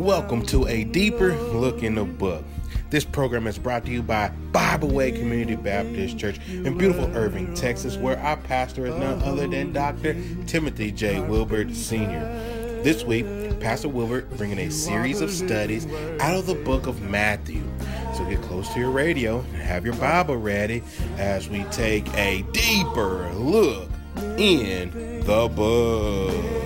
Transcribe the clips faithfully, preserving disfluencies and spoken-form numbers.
Welcome to a deeper look in the book. This program is brought to you by Bible Way Community Baptist Church in beautiful Irving, Texas, where our pastor is none other than Doctor Timothy J. Wilbert Senior This week, Pastor Wilbert bringing a series of studies out of the book of Matthew. So get close to your radio and have your Bible ready as we take a deeper look in the book.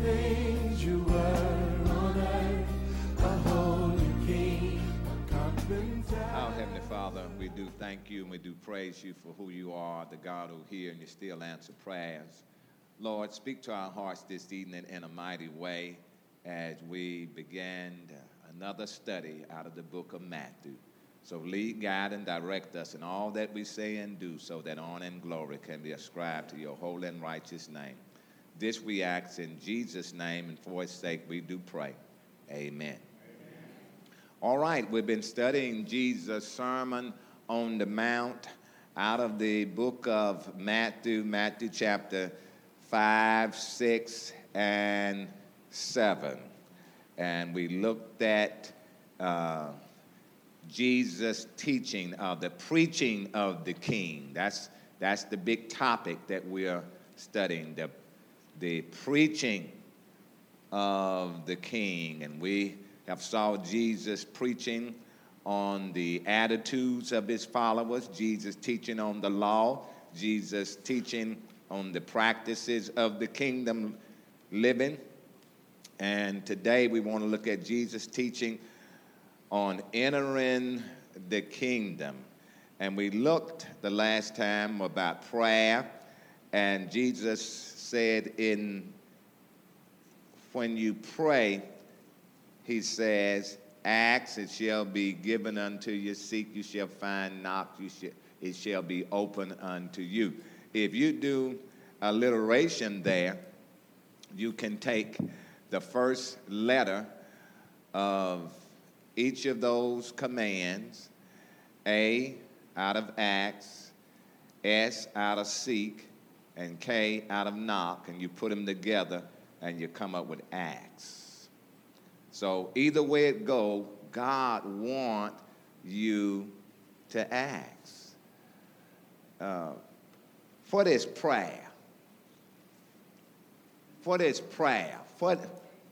Thank you, and we do praise you for who you are, the God who hears and you still answer prayers. Lord, speak to our hearts this evening in a mighty way as we begin another study out of the book of Matthew. So lead, guide, and direct us in all that we say and do so that honor and glory can be ascribed to your holy and righteous name. This we ask in Jesus' name, and for his sake we do pray. Amen. Amen. All right, we've been studying Jesus' sermon on the Mount out of the book of Matthew, Matthew chapter five, six, and seven. And we looked at uh, Jesus' teaching of the preaching of the King. That's, that's the big topic that we are studying, the, the preaching of the King. And we have saw Jesus preaching on the attitudes of his followers, Jesus teaching on the law, Jesus teaching on the practices of the kingdom living. And today we want to look at Jesus teaching on entering the kingdom. And we looked the last time about prayer, and Jesus said in when you pray, he says, ask, it shall be given unto you. Seek, you shall find. Knock, you shall, it shall be open unto you. If you do alliteration there, you can take the first letter of each of those commands, A out of ask, S out of seek, and K out of knock, and you put them together, and you come up with acts. So either way it go, God wants you to ask. Uh, what is prayer? What is prayer? What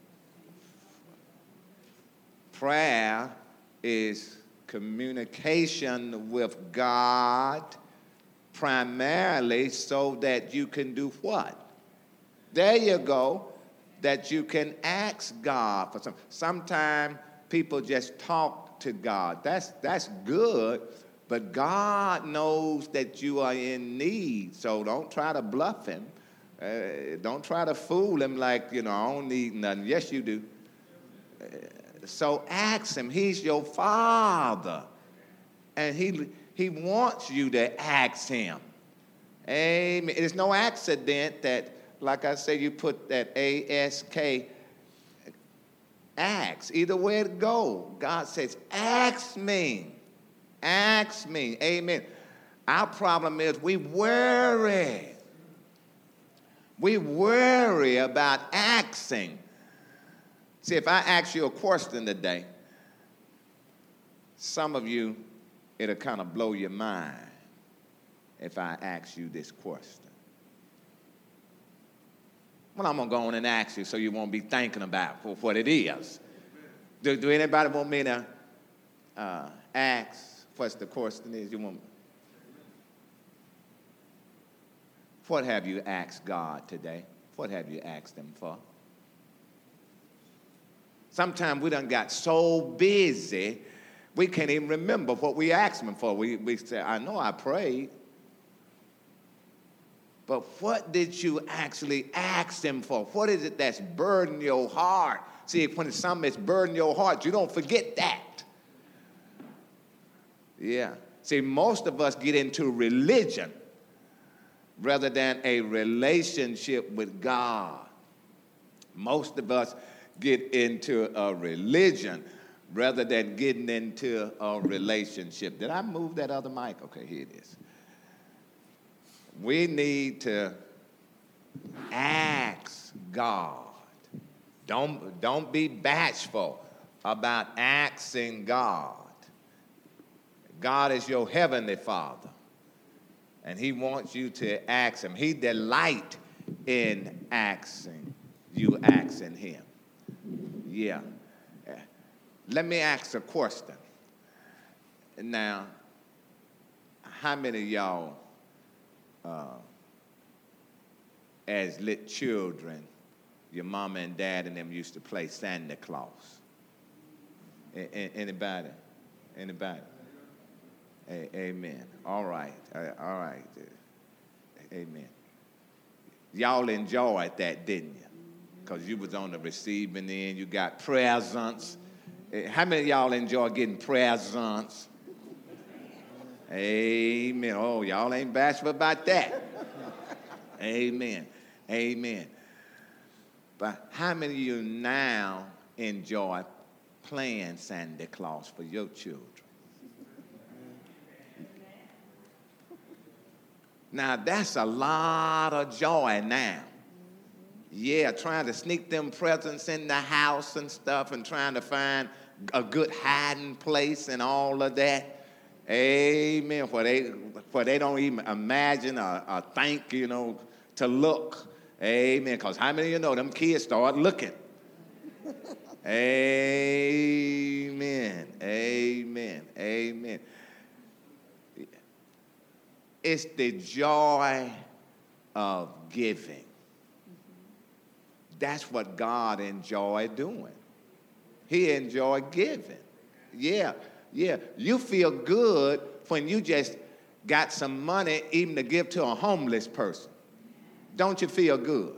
prayer is communication with God primarily so that you can do what? There you go. That you can ask God for something. Sometimes people just talk to God. That's, that's good, but God knows that you are in need, so don't try to bluff him. Uh, don't try to fool him like, you know, I don't need nothing. Yes, you do. Uh, so ask him. He's your Father, and he, he wants you to ask him. Amen. It's no accident that, like I say, you put that A S K, ask. Either way it go. God says, ask me. Ask me. Amen. Our problem is we worry. We worry about asking. See, if I ask you a question today, some of you, it'll kind of blow your mind if I ask you this question. Well, I'm going to go on and ask you so you won't be thinking about what it is. Do, do anybody want me to uh, ask what the question is? You want? What have you asked God today? What have you asked him for? Sometimes we done got so busy, we can't even remember what we asked him for. We, we say, I know I prayed. But what did you actually ask him for? What is it that's burdened your heart? See, when it's something that's burdened your heart, you don't forget that. Yeah. See, most of us get into religion rather than a relationship with God. Most of us get into a religion rather than getting into a relationship. Did I move that other mic? Okay, here it is. We need to ask God. Don't, don't be bashful about asking God. God is your heavenly Father, and he wants you to ask him. He delights in asking, you asking him. Yeah. Let me ask a question. Now, how many of y'all, uh, as little children, your mama and dad and them used to play Santa Claus? A- a- anybody? Anybody? A- amen. All right. Uh, all right. Amen. Y'all enjoyed that, didn't you? Because you was on the receiving end. You got presents. How many of y'all enjoy getting presents? Amen. Oh, y'all ain't bashful about that. Amen. Amen. But how many of you now enjoy playing Santa Claus for your children? Now, that's a lot of joy now. Yeah, trying to sneak them presents in the house and stuff and trying to find a good hiding place and all of that. Amen. Where they, where they don't even imagine or, or think, you know, to look. Amen. Because how many of you know them kids start looking? Amen. Amen. Amen. It's the joy of giving. That's what God enjoyed doing. He enjoyed giving. Yeah, yeah. You feel good when you just got some money even to give to a homeless person. Don't you feel good?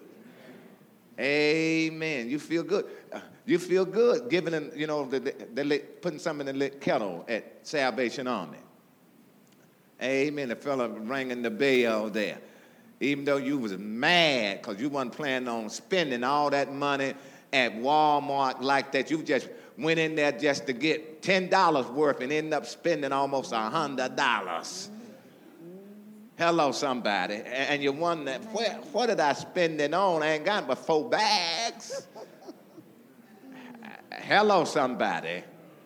Amen. You feel good. You feel good giving them, you know, the, the, the, putting something in the lit kettle at Salvation Army. Amen. The fella ringing the bell there. Even though you was mad because you wasn't planning on spending all that money at Walmart like that. You just went in there just to get ten dollars worth and ended up spending almost one hundred dollars. Hello, somebody. And you wonder, where, what did I spend it on? I ain't got but four bags. Hello, somebody.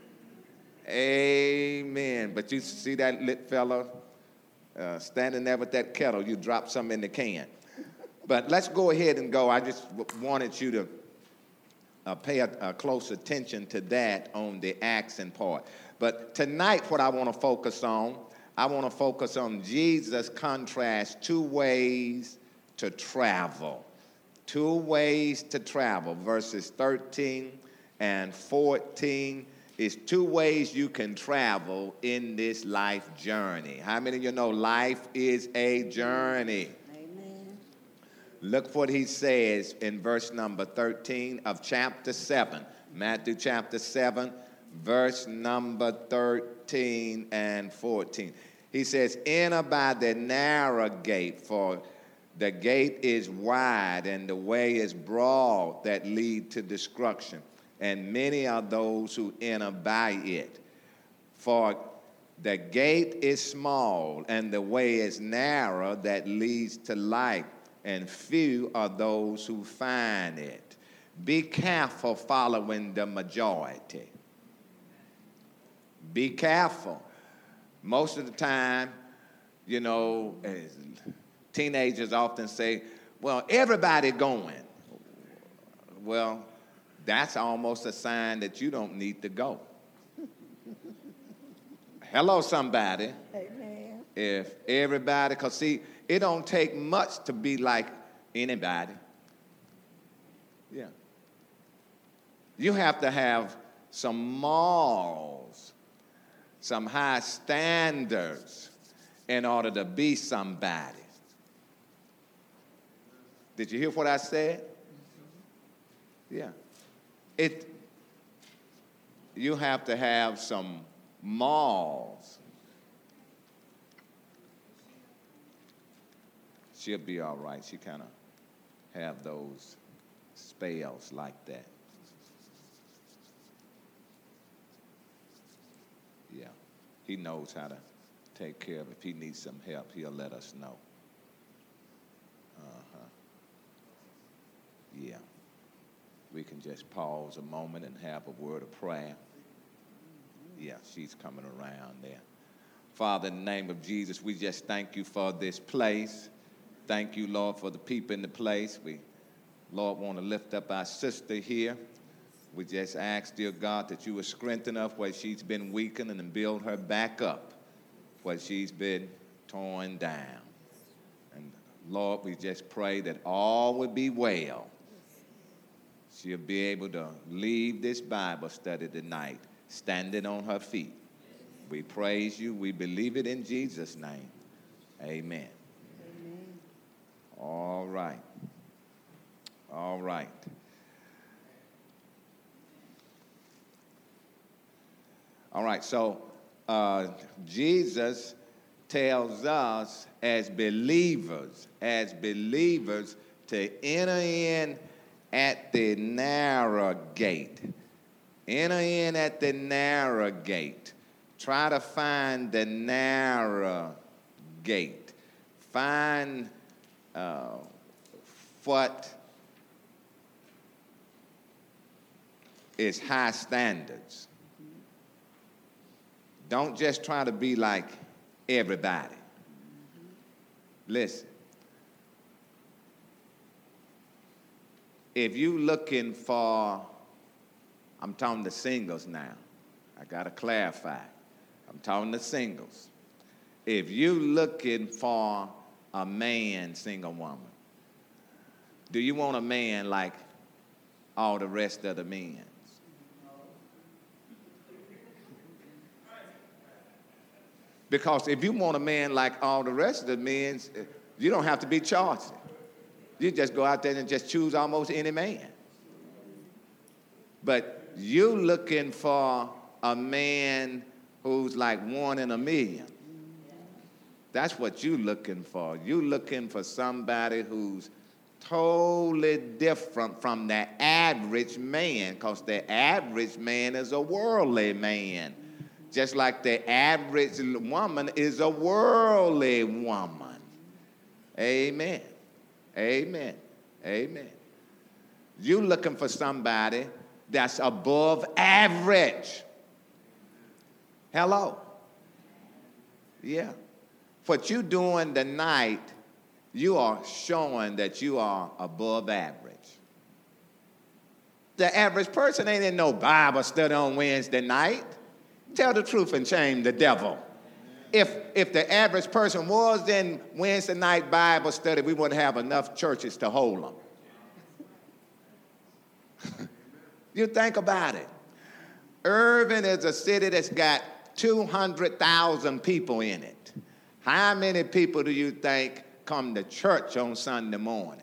Amen. But you see that lit fella uh, standing there with that kettle, you drop something in the can. But let's go ahead and go. I just wanted you to uh, pay a, a close attention to that on the accent part. But tonight, what I want to focus on, I want to focus on Jesus contrasts two ways to travel. Two ways to travel, verses thirteen and fourteen. Is two ways you can travel in this life journey. How many of you know life is a journey? Amen. Look what he says in verse number thirteen of chapter seven. Matthew chapter seven, verse number thirteen and fourteen. He says, enter by the narrow gate, for the gate is wide and the way is broad that lead to destruction. And many are those who enter by it. For the gate is small, and the way is narrow that leads to life, and few are those who find it. Be careful following the majority. Be careful. Most of the time, you know, teenagers often say, well, everybody going. Well, that's almost a sign that you don't need to go. Hello, somebody. Amen. If everybody, because see, it don't take much to be like anybody. Yeah. You have to have some morals, some high standards in order to be somebody. Did you hear what I said? Yeah. It, you have to have some morals. She'll be all right. She kind of have those spells like that. Yeah. He knows how to take care of it. If he needs some help, he'll let us know. Uh-huh. Yeah. we can just pause a moment and have a word of prayer. Yeah, she's coming around there. Father, in the name of Jesus, we just thank you for this place. Thank you, Lord, for the people in the place. We, Lord, want to lift up our sister here. We just ask, dear God, that you would strengthen her where she's been weakened and build her back up where she's been torn down. And Lord, we just pray that all would be well. She'll be able to leave this Bible study tonight standing on her feet. We praise you. We believe it in Jesus' name. Amen. Amen. All right. All right. All right, so uh, Jesus tells us as believers, as believers, to enter in at the narrow gate. Enter in at the narrow gate. Try to find the narrow gate. Find uh, what is high standards. Don't just try to be like everybody. Listen. If you looking for, I'm talking to singles now. I got to clarify. I'm talking to singles. If you looking for a man, single woman, do you want a man like all the rest of the men? Because if you want a man like all the rest of the men, you don't have to be choosy. You just go out there and just choose almost any man. But you looking for a man who's like one in a million. That's what you looking for. You looking for somebody who's totally different from the average man, because the average man is a worldly man. Just like the average woman is a worldly woman. Amen. Amen. Amen. You looking for somebody that's above average. Hello. Yeah. What you doing tonight, you are showing that you are above average. The average person ain't in no Bible study on Wednesday night. Tell the truth and shame the devil. If, if the average person was in Wednesday night Bible study, we wouldn't have enough churches to hold them. You think about it. Irving is a city that's got two hundred thousand people in it. How many people do you think come to church on Sunday morning?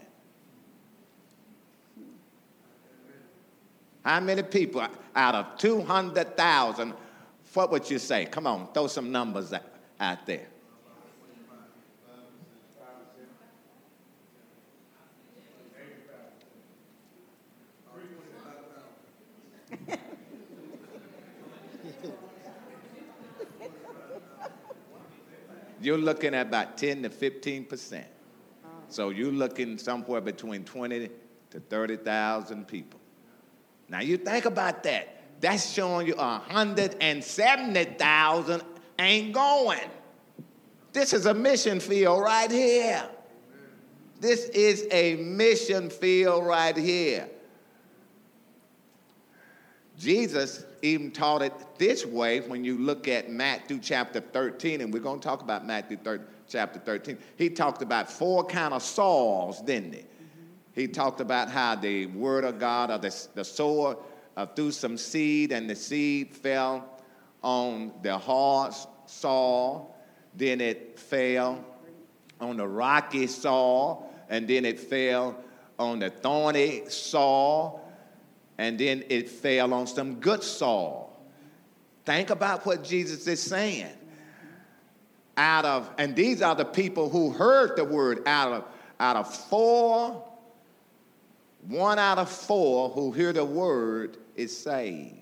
How many people out of two hundred thousand? What would you say? Come on, throw some numbers out there. You're looking at about ten to fifteen percent. So you're looking somewhere between twenty to thirty thousand people. Now you think about that. That's showing you one hundred seventy thousand ain't going. This is a mission field right here. This is a mission field right here. Jesus even taught it this way when you look at Matthew chapter thirteen, and we're going to talk about Matthew chapter thirteen. He talked about four kind of soils, didn't he? Mm-hmm. He talked about how the word of God, or the, the sower, Uh, threw some seed, and the seed fell on the hard soil. Then it fell on the rocky soil, and then it fell on the thorny soil, and then it fell on some good soil. Think about what Jesus is saying. Out of, and these are the people who heard the word. Out of, out of four, one out of four who hear the word is saved.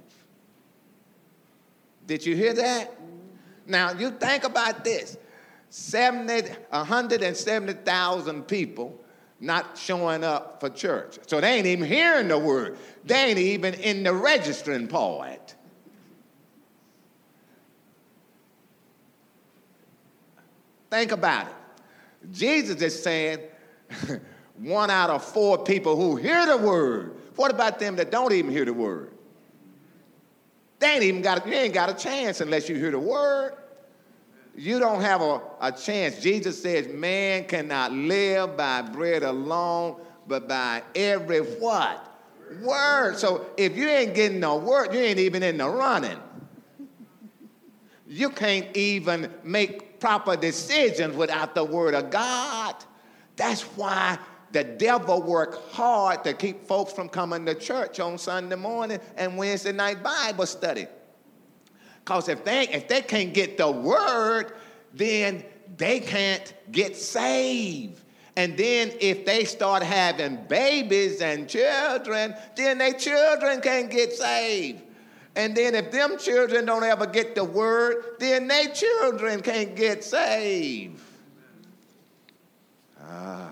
Did you hear that? Now, you think about this. seventy, one hundred seventy thousand people not showing up for church. So they ain't even hearing the word. They ain't even in the registering part. Think about it. Jesus is saying one out of four people who hear the word. What about them that don't even hear the word? They ain't even got, you ain't got a chance unless you hear the word. You don't have a, a chance. Jesus says man cannot live by bread alone, but by every what? Word. So if you ain't getting no word, you ain't even in the running. You can't even make proper decisions without the word of God. That's why the devil works hard to keep folks from coming to church on Sunday morning and Wednesday night Bible study. Because if they, if they can't get the word, then they can't get saved. And then if they start having babies and children, then their children can't get saved. And then if them children don't ever get the word, then their children can't get saved. Ah.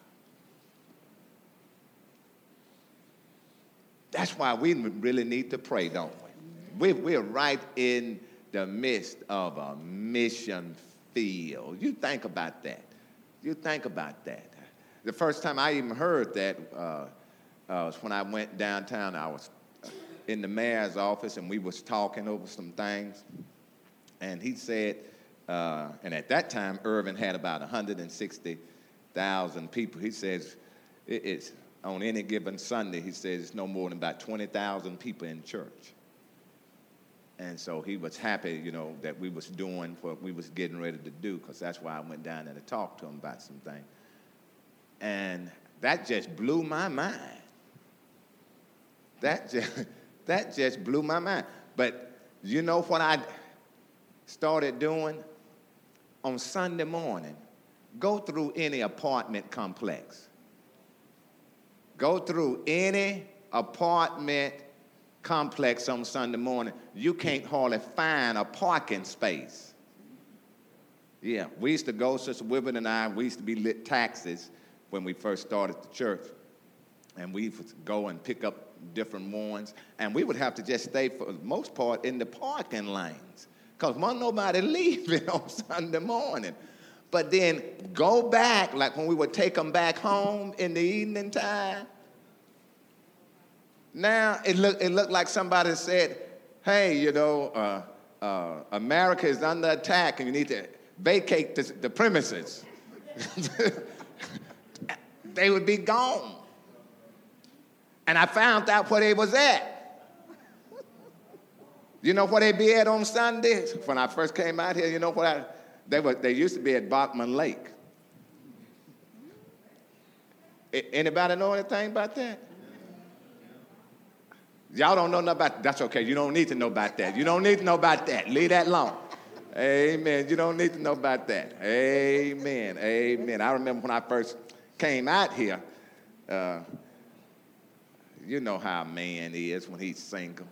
That's why we really need to pray, don't we? We're right in the midst of a mission field. You think about that. You think about that. The first time I even heard that uh, uh, was when I went downtown. I was in the mayor's office, and we was talking over some things. And he said, uh, and at that time, Irving had about one hundred sixty thousand people. He says, it, it's on any given Sunday, he says, it's no more than about twenty thousand people in church. And so he was happy, you know, that we was doing what we was getting ready to do, because that's why I went down there to talk to him about some things. And that just blew my mind. That just, that just blew my mind. But you know what I started doing? On Sunday morning, go through any apartment complex. Go through any apartment complex on Sunday morning. You can't hardly find a parking space. Yeah, we used to go, Sister Wibbert and I, we used to be lit taxis when we first started the church. And we would go and pick up different ones. And we would have to just stay, for the most part, in the parking lanes, because wasn't nobody leaving on Sunday morning. But then go back, like when we would take them back home in the evening time. Now it looked it looked like somebody said, hey, you know, uh, uh, America is under attack and you need to vacate the, the premises. They would be gone. And I found out where they was at. You know where they be at on Sundays? When I first came out here, you know what I... They were. They used to be at Bachman Lake. Anybody know anything about that? Y'all don't know nothing about that. That's okay. You don't need to know about that. You don't need to know about that. Leave that alone. Amen. You don't need to know about that. Amen. Amen. I remember when I first came out here, uh, you know how a man is when he's single.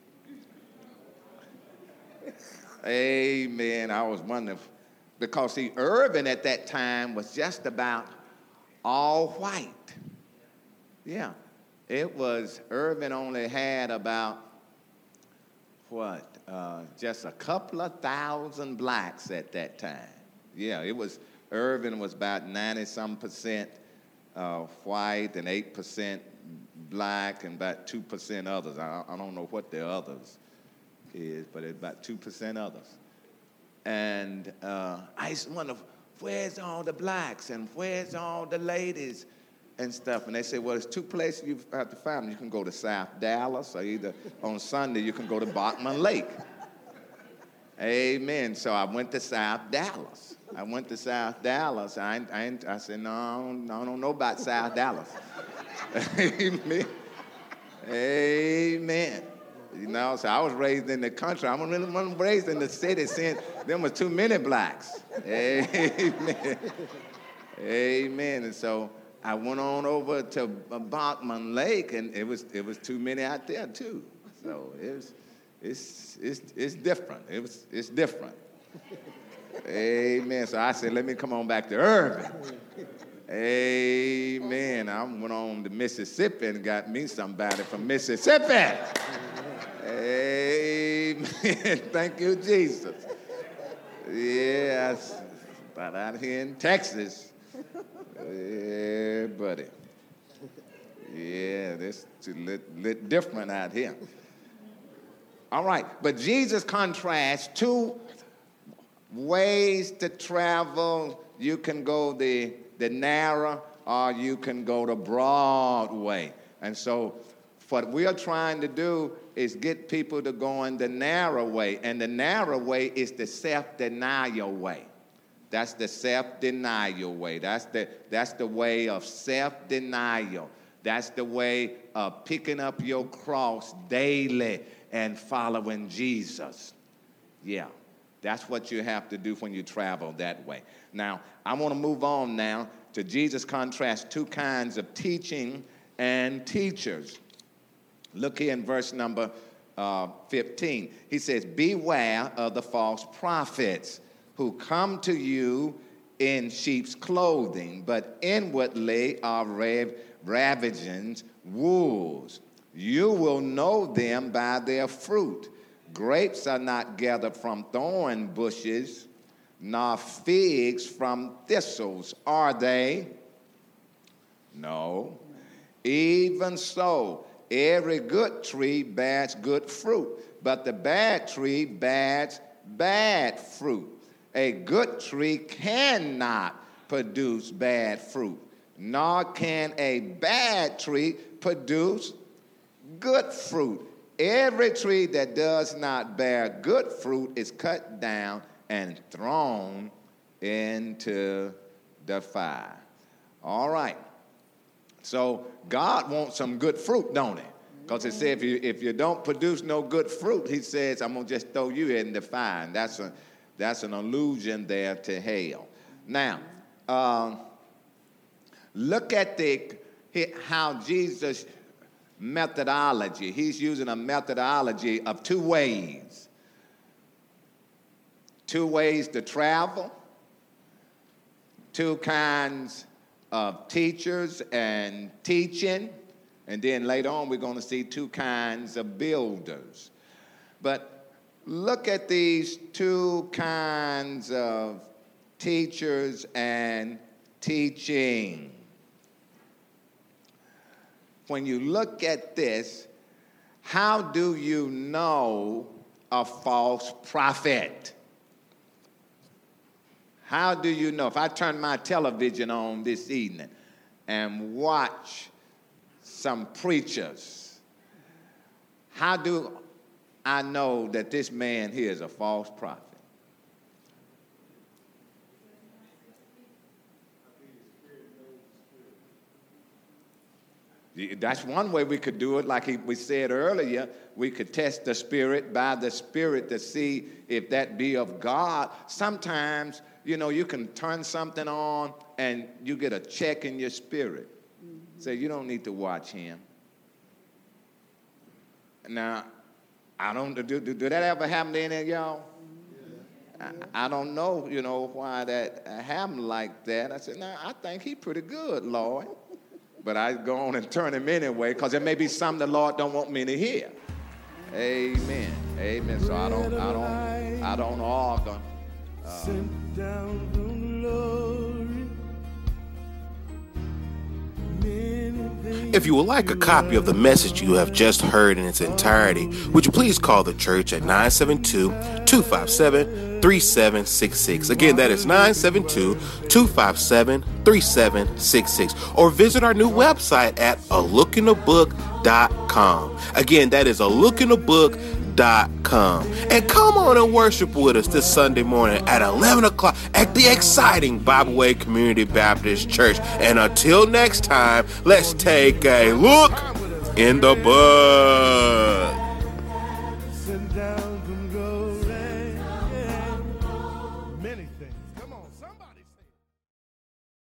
Amen. I was wondering, because see, Irving at that time was just about all white. Yeah. It was, Irving only had about, what, uh, just a couple of thousand blacks at that time. Yeah, it was, Irving was about ninety-some percent uh, white and eight percent black and about two percent others. I, I don't know what the others is, but it's about two percent others. And uh, I used to wonder, where's all the blacks and where's all the ladies and stuff? And they said, well, there's two places you have to find them. You can go to South Dallas, or either on Sunday you can go to Bachman Lake. Amen. So I went to South Dallas. I went to South Dallas. I, I, I said, no, I don't, I don't know about South Dallas. Amen. Amen. You know, so I was raised in the country. I wasn't raised in the city, seeing there was too many blacks. Amen. Amen. And so I went on over to Bachman Lake, and it was it was too many out there too. So it was it's it's it's different. It was it's different. Amen. So I said, let me come on back to Irving. Amen. I went on to Mississippi and got me somebody from Mississippi. Amen. Thank you, Jesus. Yes, but out here in Texas, yeah, buddy. Yeah, this is a little, little different out here. All right, but Jesus contrasts two ways to travel. You can go the, the narrow or you can go the broad way. And so what we're trying to do is get people to go in the narrow way. And the narrow way is the self-denial way. That's the self-denial way. That's the, that's the way of self-denial. That's the way of picking up your cross daily and following Jesus. Yeah, that's what you have to do when you travel that way. Now, I want to move on now to Jesus contrasts two kinds of teaching and teachers. Look here in verse number uh, fifteen. He says, beware of the false prophets who come to you in sheep's clothing, but inwardly are rav- ravaging wolves. You will know them by their fruit. Grapes are not gathered from thorn bushes, nor figs from thistles, are they? No. Even so, every good tree bears good fruit, but the bad tree bears bad fruit. A good tree cannot produce bad fruit, nor can a bad tree produce good fruit. Every tree that does not bear good fruit is cut down and thrown into the fire. All right. So God wants some good fruit, don't he? Because he said if you if you don't produce no good fruit, he says, I'm going to just throw you in the fire. And that's, a, that's an allusion there to hell. Now, uh, look at the how Jesus methodology. He's using a methodology of two ways. Two ways to travel, two kinds of teachers and teaching, and then later on we're going to see two kinds of builders. But look at these two kinds of teachers and teaching. When you look at this, how do you know a false prophet? How do you know? If I turn my television on this evening and watch some preachers, how do I know that this man here is a false prophet? That's one way we could do it. Like we said earlier, we could test the spirit by the spirit to see if that be of God. Sometimes, you know, you can turn something on and you get a check in your spirit. Mm-hmm. Say, you don't need to watch him. Now, I don't, do, do, do that ever happen to any of y'all? Yeah. I, I don't know, you know, why that happened like that. I said, no, I think he's pretty good, Lord. But I go on and turn him anyway, because there may be something the Lord don't want me to hear. Amen. Amen. So I don't, I don't, I don't argue. If you would like a copy of the message you have just heard in its entirety, would you please call the church at nine seven two, two five seven, three seven six six. Again, that is nine seven two, two five seven, three seven six six. Or visit our new website at a look in the book dot com. Again, that is a look in the book dot com. And come on and worship with us this Sunday morning at eleven o'clock at the exciting Bible Way Community Baptist Church. And until next time, let's take a look in the book.